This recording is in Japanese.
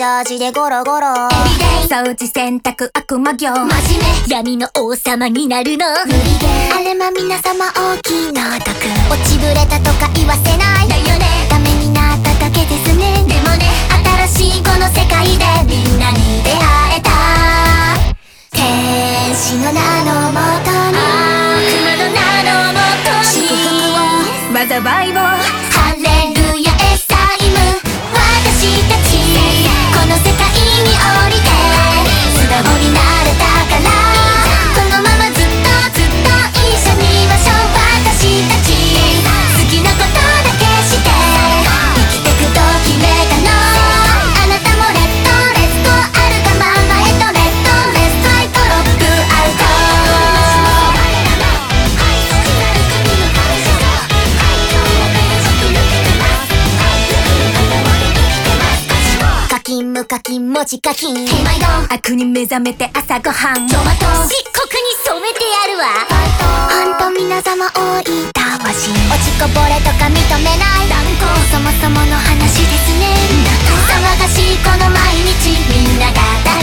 ジャージでゴロゴロ。 掃除洗濯悪魔業。 真面目闇の王様になるの。無理ゲーあれま皆様大きな毒。落ちぶれたとか言わせないだよね。ダメになっただけですね。でもね新しいこの世界でみんなに出会えた。天使の名のもとに悪魔の名のもとに祝福を災いをハレルヤエサイム。私たちこの世界に降りて素直になれたから、このままずっとずっと一緒にいましょう。私たち好きなことだけして生きてくと決めたの。あなたもレッドレッドあるがままへとレッドレストライトロックアウト。課金無課金文字課金毎度悪に目覚めて朝ごはん。 トマト漆黒に染めてやるわ。ほんと皆様多いたわし。落ちこぼれとか認めない断固そもそもの話ですね。騒がしいこの毎日みんなが大